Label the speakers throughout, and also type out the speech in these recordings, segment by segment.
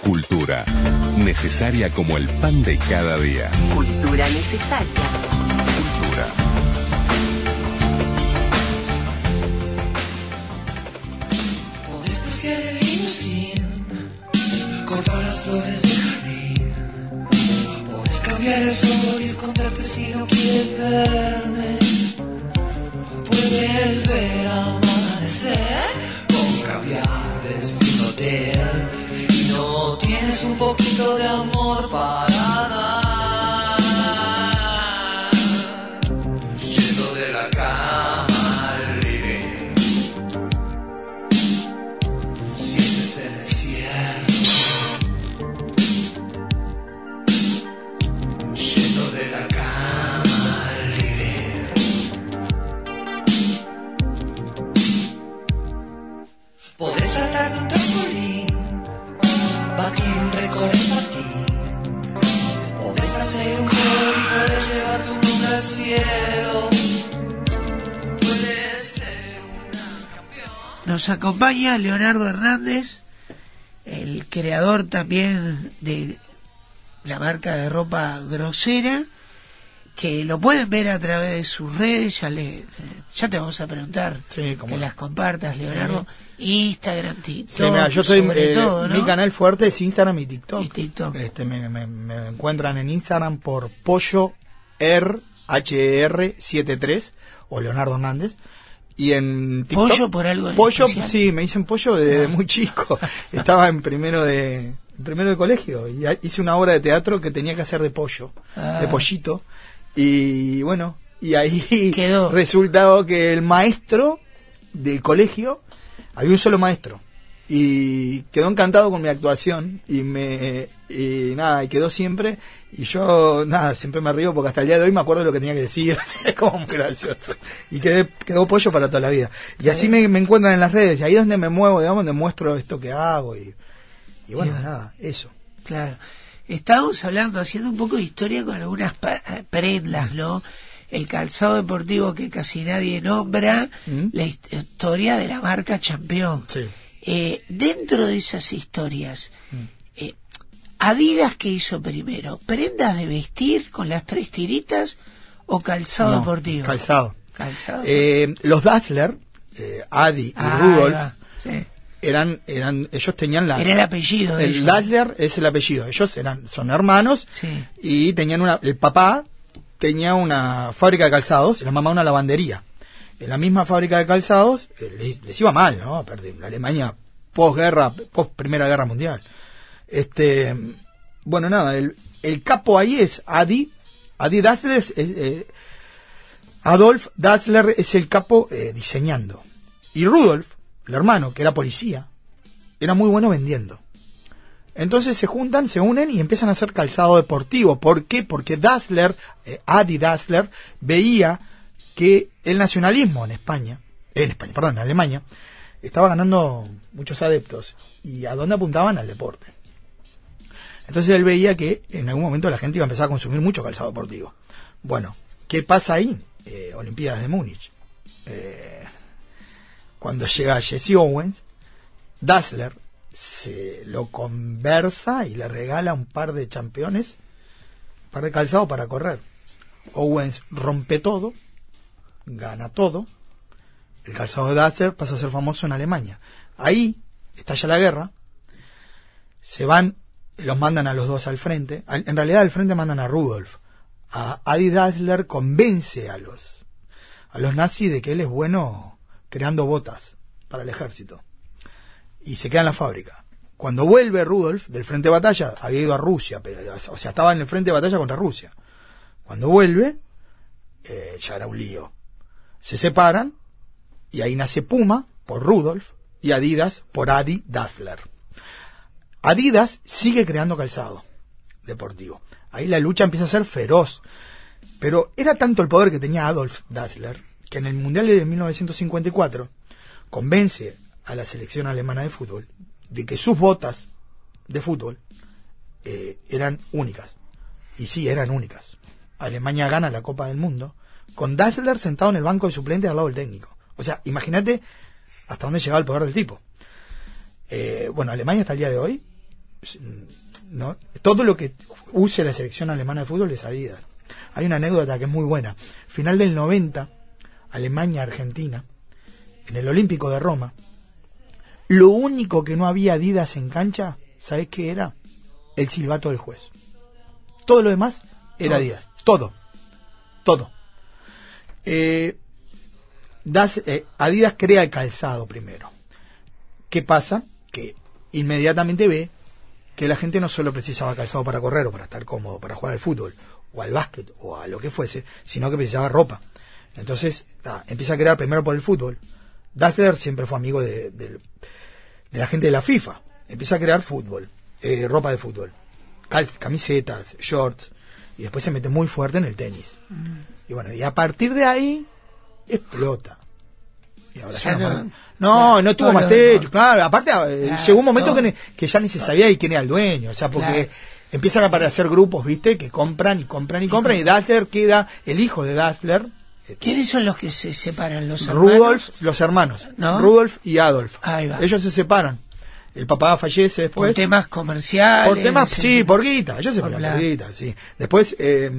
Speaker 1: Cultura, necesaria como el pan de cada día.
Speaker 2: Cultura necesaria.
Speaker 1: Cultura.
Speaker 3: Podés pasear el limusín, cortar las flores del jardín. Podés cambiar el sol y esconderte si no quieres verme. Puedes ver amanecer con caviar desde un hotel. Y no tienes un poquito de amor para dar. Yendo de la cama al living, sientes el desierto. Yendo de la cama al living. Podés saltar de un trampolín, batir un récord en patín. Podés hacer un gol y podés llevar tu nombre al cielo. Puedes ser una campeón.
Speaker 4: Nos acompaña Leonardo Hernández, el creador también de la marca de ropa Grosera, que lo pueden ver a través de sus redes. Ya te vamos a preguntar que las compartas, Leonardo. Instagram, TikTok.
Speaker 5: Sí, mira, yo estoy
Speaker 4: todo, ¿no?
Speaker 5: Mi canal fuerte es Instagram y TikTok.
Speaker 4: Me
Speaker 5: encuentran en Instagram por Pollo HER73 o Leonardo Hernández. Y en TikTok,
Speaker 4: ¿Pollo por algo?
Speaker 5: Pollo, sí, me dicen Pollo desde muy chico. Estaba en primero de colegio y hice una obra de teatro que tenía que hacer de pollo, de pollito. Y bueno, y ahí
Speaker 4: quedó.
Speaker 5: Resultado que el maestro del colegio, había un solo maestro y quedó encantado con mi actuación y quedó siempre. Y yo siempre me río porque hasta el día de hoy me acuerdo de lo que tenía que decir. Es como muy gracioso y quedó Pollo para toda la vida. Y así me encuentran en las redes, y ahí es donde me muevo, digamos, donde muestro esto que hago y bueno, eso.
Speaker 4: Claro, estábamos haciendo un poco de historia con algunas prendas, ¿no? El calzado deportivo que casi nadie nombra, la historia de la marca Champion.
Speaker 5: Sí.
Speaker 4: Dentro de esas historias, Adidas, ¿qué hizo primero? ¿Prendas de vestir con las 3 tiritas o calzado deportivo?
Speaker 5: Calzado. Los Dassler, Adi y Rudolf, eran ellos tenían
Speaker 4: era el apellido.
Speaker 5: El Dassler es el apellido. Ellos son hermanos, y tenían el papá tenía una fábrica de calzados y la mamá una lavandería. En la misma fábrica de calzados les iba mal, ¿no? La Alemania post Primera Guerra Mundial. Bueno, nada, el capo ahí es Adi Dassler, Adolf Dassler es el capo diseñando. Y Rudolf, el hermano, que era policía, era muy bueno vendiendo. Entonces se juntan, se unen y empiezan a hacer calzado deportivo. ¿Por qué? Porque Adi Dassler veía que el nacionalismo en Alemania, estaba ganando muchos adeptos. ¿Y a dónde apuntaban? Al deporte. Entonces él veía que en algún momento la gente iba a empezar a consumir mucho calzado deportivo. Bueno, ¿qué pasa ahí? Olimpiadas de Múnich. Cuando llega Jesse Owens, Dassler se lo conversa y le regala un par de championes, un par de calzado para correr. Owens rompe todo, gana todo. El calzado de Dassler pasa a ser famoso en Alemania. Ahí estalla la guerra, los mandan a los dos al frente. En realidad al frente mandan a Rudolf. A Adi Dassler convence a los nazis de que él es bueno creando botas para el ejército. Y se queda en la fábrica. Cuando vuelve Rudolf del frente de batalla, había ido a Rusia, estaba en el frente de batalla contra Rusia. Cuando vuelve, ya era un lío. Se separan, y ahí nace Puma por Rudolf y Adidas por Adi Dassler. Adidas sigue creando calzado deportivo. Ahí la lucha empieza a ser feroz. Pero era tanto el poder que tenía Adolf Dassler que en el Mundial de 1954 convence a la selección alemana de fútbol de que sus botas de fútbol eran únicas. Y sí, eran únicas. Alemania gana la Copa del Mundo con Dassler sentado en el banco de suplentes al lado del técnico. O sea, imagínate hasta dónde llegaba el poder del tipo. Bueno, Alemania hasta el día de hoy no, todo lo que use la selección alemana de fútbol es Adidas. Hay una anécdota que es muy buena. Final del 90, Alemania-Argentina, en el Olímpico de Roma, lo único que no había Adidas en cancha, ¿sabés qué era? El silbato del juez. Todo lo demás era Adidas. Todo. Adidas crea el calzado primero. ¿Qué pasa? Que inmediatamente ve que la gente no solo precisaba calzado para correr o para estar cómodo, para jugar al fútbol o al básquet o a lo que fuese, sino que precisaba ropa. Entonces empieza a crear primero por el fútbol. Dassler siempre fue amigo de la gente de la FIFA. Empieza a crear fútbol, ropa de fútbol, camisetas, shorts, y después se mete muy fuerte en el tenis. Y bueno, y a partir de ahí explota. Y ahora ya no tuvo más techo, claro. Aparte, llegó un momento que ya ni se sabía quién era el dueño, o sea, porque empiezan a aparecer grupos, ¿viste? Que compran, y Dassler queda, el hijo de Dassler.
Speaker 4: ¿Quiénes son los que se separan? ¿Los
Speaker 5: hermanos? Los hermanos,
Speaker 4: ¿no?
Speaker 5: Rudolf y Adolf.
Speaker 4: Ahí va.
Speaker 5: Ellos se separan. El papá fallece después.
Speaker 4: Por temas comerciales.
Speaker 5: Por temas, sí, por guita. Ellos se pelean por guita, sí. Después,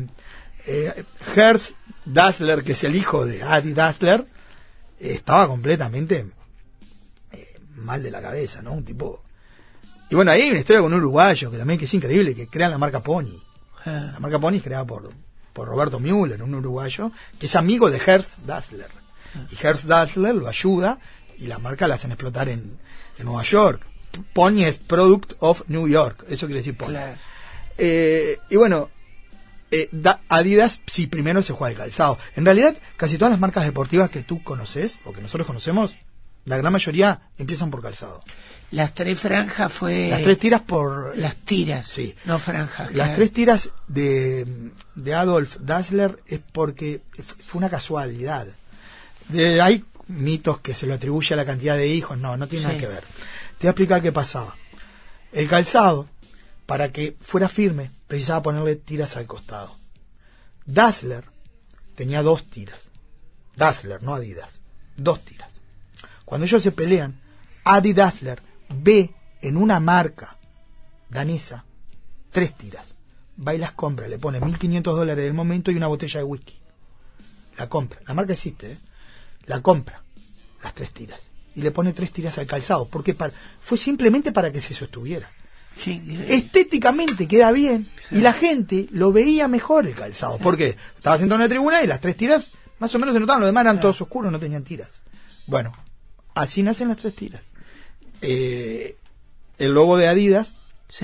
Speaker 5: Herz Dassler, que es el hijo de Adi Dassler, estaba completamente mal de la cabeza, ¿no? Un tipo... Y bueno, ahí hay una historia con un uruguayo, que también que es increíble, que crean la marca Pony. La marca Pony es creada por Roberto Müller, un uruguayo, que es amigo de Herz Dassler. Y Herz Dassler lo ayuda, y la marca la hacen explotar en Nueva York. Pony es Product of New York, eso quiere decir Pony.
Speaker 4: Claro.
Speaker 5: Y bueno, Adidas sí primero se juega el calzado. En realidad, casi todas las marcas deportivas que tú conoces, o que nosotros conocemos, la gran mayoría empiezan por calzado.
Speaker 4: Las 3 franjas fue...
Speaker 5: Las 3 tiras por...
Speaker 4: Las tiras,
Speaker 5: sí.
Speaker 4: No franjas.
Speaker 5: Las 3 tiras de Adolf Dassler es porque fue una casualidad. Hay mitos que se lo atribuye a la cantidad de hijos, no tiene nada que ver. Te voy a explicar qué pasaba. El calzado, para que fuera firme, precisaba ponerle tiras al costado. Dassler tenía 2 tiras. Dassler, no Adidas. 2 tiras. Cuando ellos se pelean, Adi Dassler ve en una marca danesa 3 tiras. Va y las compra, le pone $1.500 del momento y una botella de whisky. La compra. La marca existe, La compra. Las 3 tiras. Y le pone 3 tiras al calzado, porque fue simplemente para que se sostuviera.
Speaker 4: Sí,
Speaker 5: estéticamente queda bien, y la gente lo veía mejor el calzado. ¿Por qué? Estaba sentado en la tribuna y las 3 tiras más o menos se notaban, los demás eran todos oscuros, no tenían tiras. Bueno, así nacen las 3 tiras. El logo de Adidas,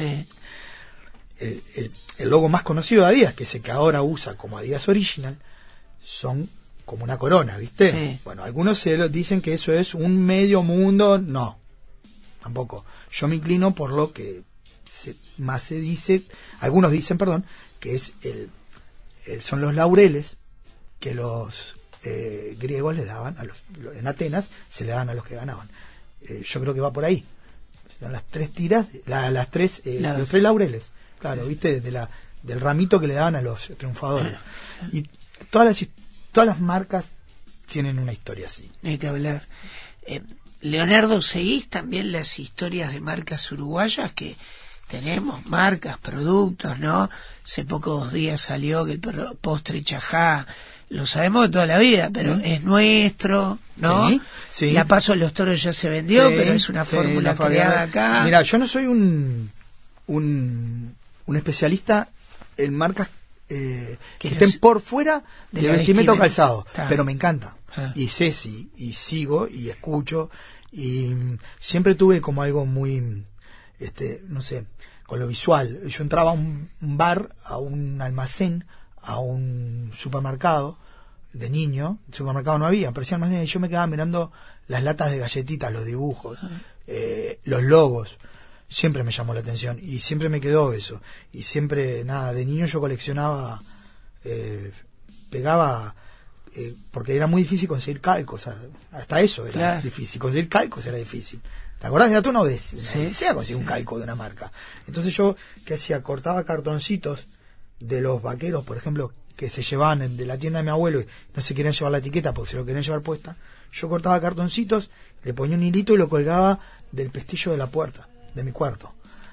Speaker 5: el logo más conocido de Adidas, que es el que ahora usa como Adidas Original, son como una corona, ¿viste?
Speaker 4: Sí.
Speaker 5: Bueno, algunos dicen que eso es un medio mundo. No, tampoco. Yo me inclino por lo que más se dice, algunos dicen, perdón, que es son los laureles que los griegos le daban en Atenas, se le daban a los que ganaban. Yo creo que va por ahí. Son las 3 tiras, los 3 laureles, claro, ¿viste? Del ramito que le daban a los triunfadores. Y todas las marcas tienen una historia así.
Speaker 4: Hay que hablar. Leonardo, ¿seguís también las historias de marcas uruguayas? Que tenemos marcas, productos, ¿no? Hace pocos días salió que el postre Chajá, lo sabemos de toda la vida, pero es nuestro, ¿no?
Speaker 5: Sí.
Speaker 4: La Paso de los Toros ya se vendió, pero es una fórmula creada acá.
Speaker 5: Mira, yo no soy un especialista en marcas que estén por fuera del vestimenta o calzado, pero me encanta. Y sé y sigo y escucho, y siempre tuve como algo muy, no sé, con lo visual. Yo entraba a un bar, a un almacén, a un supermercado de niño, supermercado no había, pero sí almacén, y yo me quedaba mirando las latas de galletitas, los dibujos, los logos. Siempre me llamó la atención y siempre me quedó eso. Y siempre, de niño yo coleccionaba, pegaba, porque era muy difícil conseguir calcos, hasta eso era difícil, conseguir calcos era difícil. ¿Te acordás? Era tú una odisea conseguir un calco de una marca. Entonces yo, ¿qué hacía? Cortaba cartoncitos de los vaqueros, por ejemplo, que se llevaban de la tienda de mi abuelo y no se querían llevar la etiqueta porque se lo querían llevar puesta. Yo cortaba cartoncitos, le ponía un hilito y lo colgaba del pestillo de la puerta de mi cuarto.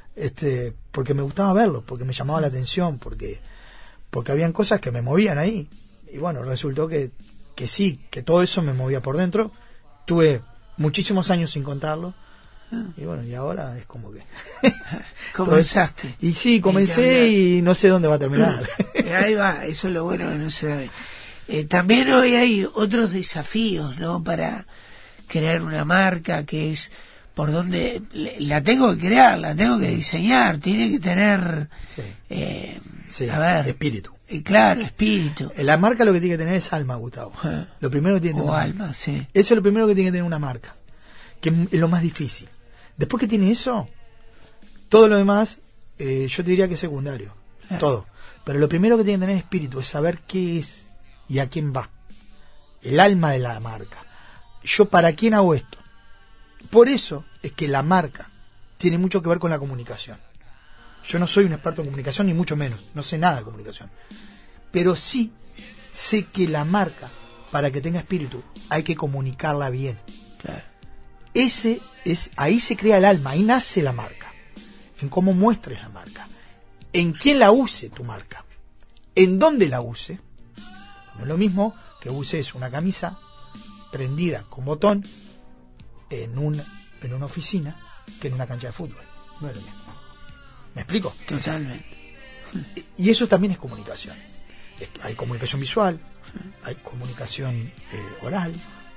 Speaker 5: porque me gustaba verlo, porque me llamaba la atención, porque habían cosas que me movían ahí. Y bueno, resultó que sí, que todo eso me movía por dentro. Tuve muchísimos años sin contarlo. Y bueno, y ahora es como que...
Speaker 4: Comenzaste.
Speaker 5: Y sí, comencé y no sé dónde va a terminar.
Speaker 4: Ahí va, eso es lo bueno que no se sabe. También hoy hay otros desafíos, ¿no? Para crear una marca, que es por donde la tengo que crear, la tengo que diseñar, tiene que tener...
Speaker 5: Sí,
Speaker 4: a ver,
Speaker 5: espíritu.
Speaker 4: Claro, espíritu.
Speaker 5: La marca lo que tiene que tener es alma, Gustavo. Lo primero que tiene que tener.
Speaker 4: O alma, sí.
Speaker 5: Eso es lo primero que tiene que tener una marca, que es lo más difícil. Después que tiene eso, todo lo demás, yo te diría que es secundario. Todo. Pero lo primero que tiene que tener es espíritu, es saber qué es y a quién va. El alma de la marca. Yo para quién hago esto. Por eso es que la marca tiene mucho que ver con la comunicación. Yo no soy un experto en comunicación, ni mucho menos. No sé nada de comunicación. Pero sí sé que la marca, para que tenga espíritu, hay que comunicarla bien.
Speaker 4: Claro.
Speaker 5: Ahí se crea el alma, ahí nace la marca. En cómo muestres la marca. En quién la use tu marca. En dónde la use. No es lo mismo que uses una camisa prendida con botón en una oficina que en una cancha de fútbol. No es lo mismo. ¿Me explico?
Speaker 4: Totalmente.
Speaker 5: Y eso también es comunicación. Hay comunicación visual, hay comunicación oral.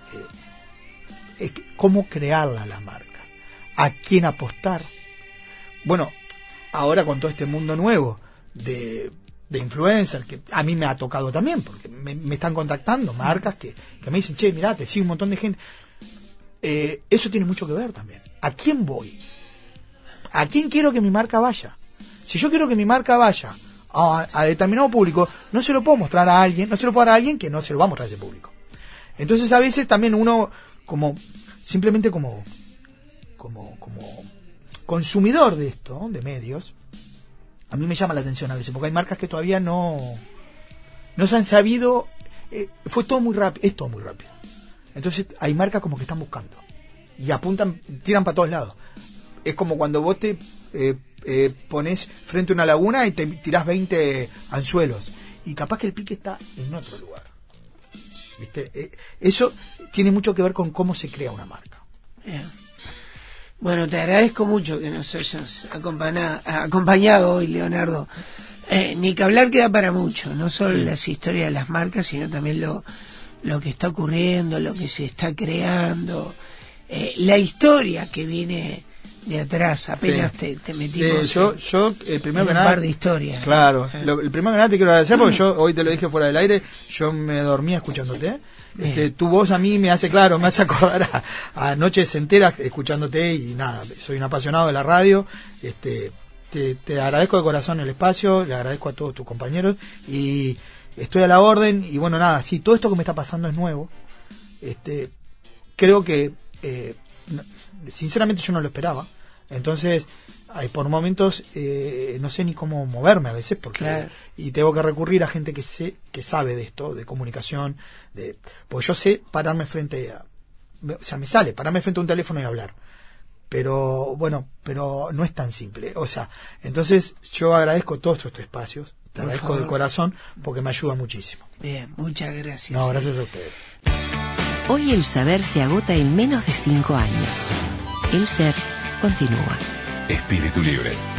Speaker 5: ¿Cómo crearla la marca? ¿A quién apostar? Bueno, ahora con todo este mundo nuevo de influencers, que a mí me ha tocado también, porque me están contactando marcas que me dicen, che, mirá, te sigue un montón de gente. Eso tiene mucho que ver también. ¿A quién voy? ¿A quién quiero que mi marca vaya? Si yo quiero que mi marca vaya a determinado público, no se lo puedo mostrar a alguien, no se lo puedo dar a alguien que no se lo va a mostrar a ese público. Entonces a veces también uno simplemente como consumidor de esto, de medios, a mí me llama la atención a veces, porque hay marcas que todavía no se han sabido, fue todo muy rápido, es todo muy rápido. Entonces hay marcas como que están buscando y apuntan, tiran para todos lados. Es como cuando vos te pones frente a una laguna y te tirás 20 anzuelos y capaz que el pique está en otro lugar. ¿Viste? Eso tiene mucho que ver con cómo se crea una marca.
Speaker 4: Bien. Bueno, te agradezco mucho que nos hayas acompañado hoy, Leonardo. Ni que hablar queda para mucho, no solo las historias de las marcas, sino también lo que está ocurriendo, lo que se está creando, la historia que viene de atrás. Apenas te metimos
Speaker 5: yo primero que nada,
Speaker 4: un par de historias.
Speaker 5: Claro, el primero que nada te quiero agradecer porque yo hoy te lo dije fuera del aire, yo me dormía escuchándote. Tu voz a mí me hace acordar a noches enteras escuchándote y nada, soy un apasionado de la radio. Te agradezco de corazón el espacio, le agradezco a todos tus compañeros y estoy a la orden. Y bueno, nada, sí, todo esto que me está pasando es nuevo. Creo que sinceramente yo no lo esperaba. Entonces por momentos no sé ni cómo moverme a veces porque y tengo que recurrir a gente que sabe de esto, de comunicación, porque yo sé pararme frente me sale pararme frente a un teléfono y hablar, pero no es tan simple, entonces yo agradezco todos estos espacios, te agradezco de corazón porque me ayuda muchísimo.
Speaker 4: Bien, muchas gracias.
Speaker 5: No, gracias a ustedes.
Speaker 2: Hoy el saber se agota en menos de 5 años. El ser continúa.
Speaker 1: Espíritu Libre.